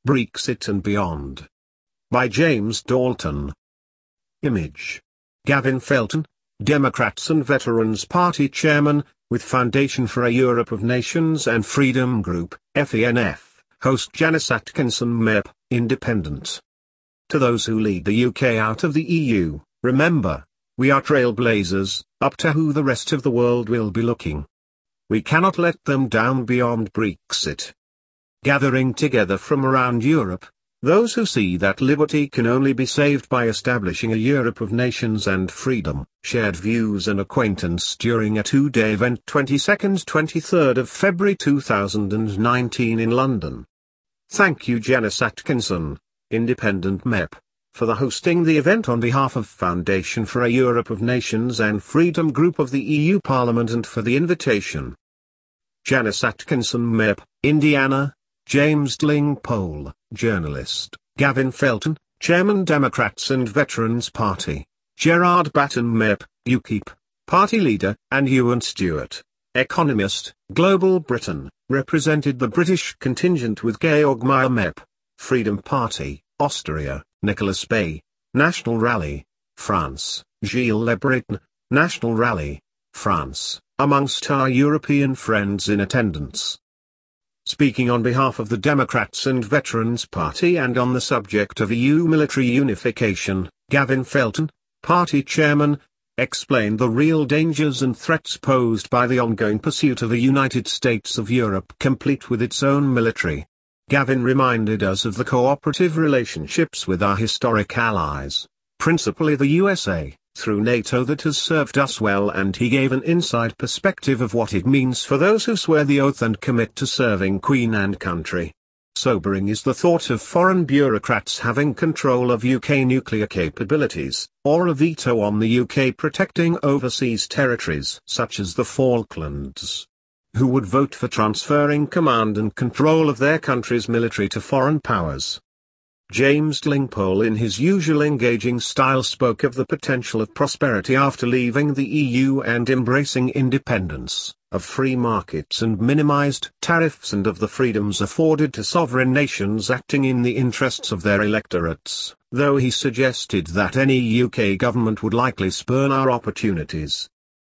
Brexit and Beyond. By James Dalton. Image. Gavin Felton, Democrats and Veterans Party Chairman, with Foundation for a Europe of Nations and Freedom Group, FENF, host Janice Atkinson MEP, Independent. To those who lead the UK out of the EU, remember, we are trailblazers, up to who the rest of the world will be looking. We cannot let them down beyond Brexit. Gathering together from around Europe, those who see that liberty can only be saved by establishing a Europe of nations and freedom, shared views and acquaintance during a two-day event 22nd-23rd of February 2019 in London. Thank you Janice Atkinson, Independent MEP, for the hosting the event on behalf of Foundation for a Europe of Nations and Freedom Group of the EU Parliament and for the invitation. Janice Atkinson MEP, Indiana. James Dling-Pole, journalist. Gavin Felton, Chairman Democrats and Veterans Party. Gerard Batten MEP, UKIP, Party Leader, and Ewan Stewart, economist, Global Britain, represented the British contingent with Georg Meyer MEP, Freedom Party, Austria, Nicolas Bay, National Rally, France, Gilles Le Breton, National Rally, France, amongst our European friends in attendance. Speaking on behalf of the Democrats and Veterans Party and on the subject of EU military unification, Gavin Felton, party chairman, explained the real dangers and threats posed by the ongoing pursuit of a United States of Europe complete with its own military. Gavin reminded us of the cooperative relationships with our historic allies, principally the USA, through NATO that has served us well, and he gave an inside perspective of what it means for those who swear the oath and commit to serving Queen and country. Sobering is the thought of foreign bureaucrats having control of UK nuclear capabilities, or a veto on the UK protecting overseas territories such as the Falklands. Who would vote for transferring command and control of their country's military to foreign powers. James Dling-Pole in his usual engaging style spoke of the potential of prosperity after leaving the EU and embracing independence, of free markets and minimized tariffs, and of the freedoms afforded to sovereign nations acting in the interests of their electorates, though he suggested that any UK government would likely spurn our opportunities.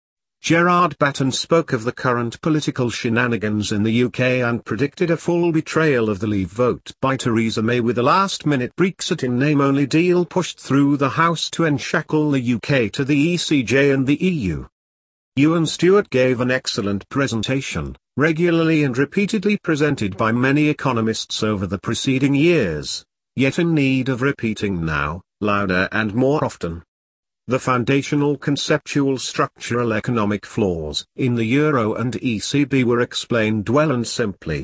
Gerard Batten spoke of the current political shenanigans in the UK and predicted a full betrayal of the Leave vote by Theresa May, with a last-minute Brexit in name-only deal pushed through the House to enshackle the UK to the ECJ and the EU. Ewan Stewart gave an excellent presentation, regularly and repeatedly presented by many economists over the preceding years, yet in need of repeating now, louder and more often. The foundational conceptual structural economic flaws in the Euro and ECB were explained well and simply.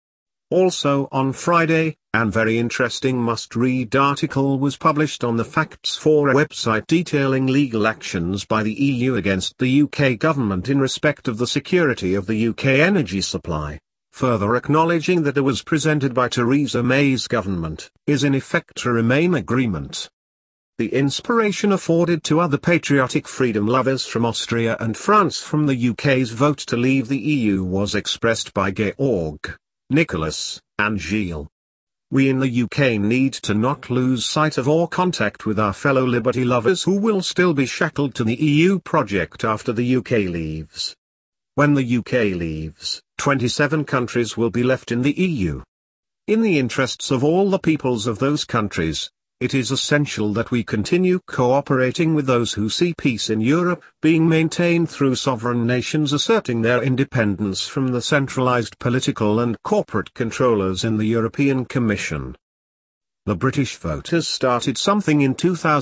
Also on Friday, an very interesting must-read article was published on the Facts4 website detailing legal actions by the EU against the UK government in respect of the security of the UK energy supply, further acknowledging that it was presented by Theresa May's government, is in effect a Remain agreement. The inspiration afforded to other patriotic freedom lovers from Austria and France from the UK's vote to leave the EU was expressed by Georg, Nicolas, and Gilles. We in the UK need to not lose sight of or contact with our fellow liberty lovers who will still be shackled to the EU project after the UK leaves. When the UK leaves, 27 countries will be left in the EU. In the interests of all the peoples of those countries, it is essential that we continue cooperating with those who see peace in Europe being maintained through sovereign nations asserting their independence from the centralized political and corporate controllers in the European Commission. The British voters started something in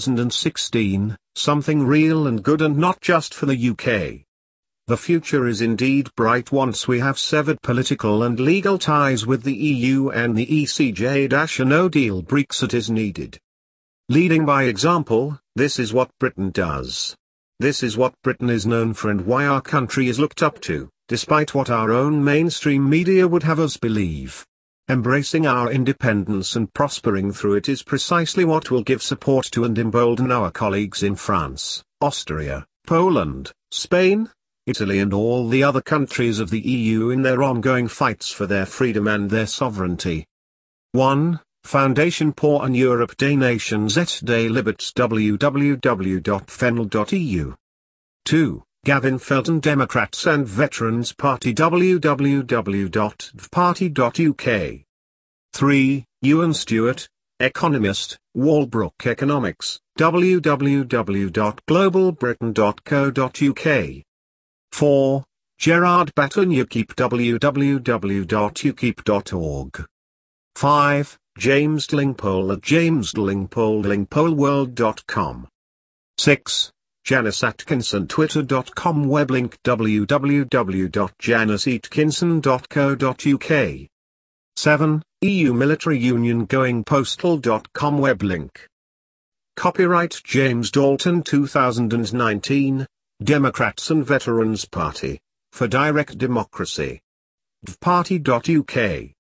2016, something real and good, and not just for the UK. The future is indeed bright once we have severed political and legal ties with the EU and the ECJ. A no-deal Brexit is needed. Leading by example, this is what Britain does. This is what Britain is known for and why our country is looked up to, despite what our own mainstream media would have us believe. Embracing our independence and prospering through it is precisely what will give support to and embolden our colleagues in France, Austria, Poland, Spain, Italy and all the other countries of the EU in their ongoing fights for their freedom and their sovereignty. 1. Foundation Poor and Europe des Nations et des Libertés www.fenel.eu. 2. Gavin Felton Democrats and Veterans Party www.dvparty.uk. 3. Ewan Stewart, Economist, Walbrook Economics, www.globalbritain.co.uk. 4. Gerard Batten UKIP www.ukip.org. 5. James Dlingpole at jamesdlingpole@dlingpoleworld.com. 6. Janice Atkinson Twitter.com weblink www.janiceatkinson.co.uk. 7. EU Military Union goingpostal.com weblink. Copyright James Dalton 2019, Democrats and Veterans Party, for Direct Democracy. dvparty.uk